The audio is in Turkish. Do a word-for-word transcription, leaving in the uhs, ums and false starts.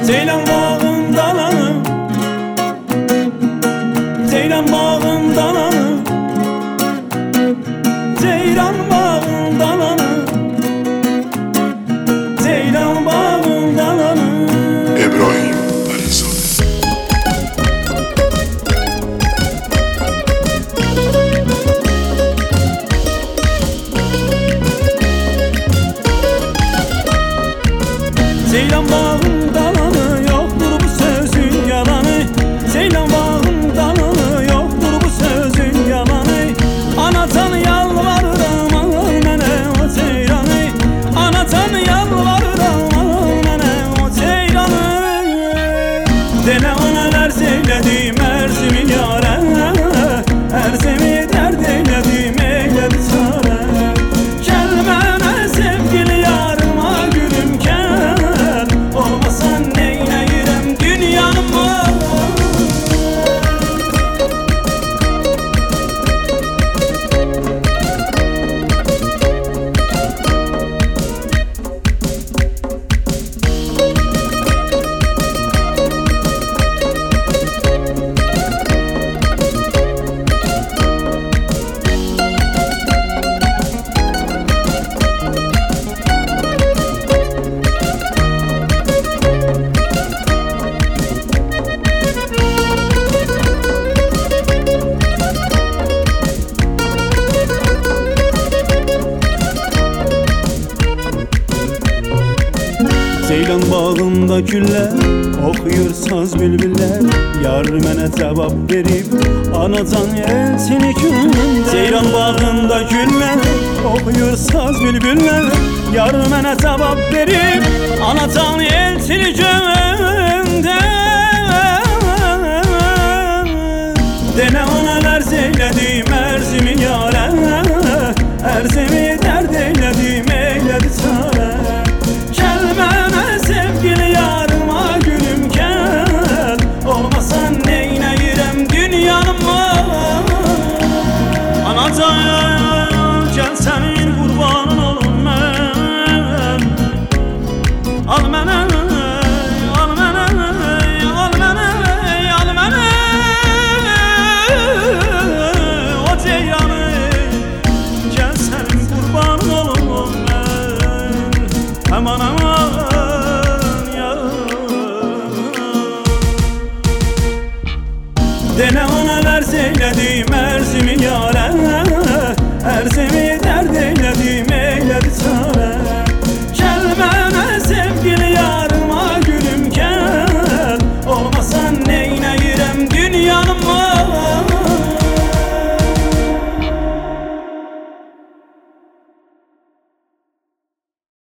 Ceylan bağımdan anı, Ceylan bağımdan anı, Ceylan bağımdan anı, Ceylan bağımdan anı. İbrahim Alizade. Ceylan bağımdan anı, yoktur bu sözün yalanı. Ceylan bağımdan anı, yoktur bu sözün yalanı. Anatan yalvarıram al mene o ceylanı, anatan yalvarıram al mene o ceylanı. Dene ona ders eyledim Erzimin yâre, Erzimi dert eyledim eyledi çare. Gelmene sevgili yarıma gülüm gel, olmasan neyleyirem dünyanıma. Ceylan bağımda güller, okuyur saz bülbüller. Yar mənə cevap verip anacan elçini gündə. Ceylan bağımda güller, okuyur saz bülbüller. Yar mənə cevap verip anacan elçini gündə. Dene ona ders eyledim Erzimin yâre, Erzimi dert eyledim eyledi çare. Gelmene sevgili yarıma gülüm gel, olmasan neyleyirem dünyanıma. Anacan gel senin kurbanın olum ben. Al mene, al mene, al mene, al mene o ceylanı. Gel senin kurbanın olum ben. Aman aman ya. Dene ona ders eyledim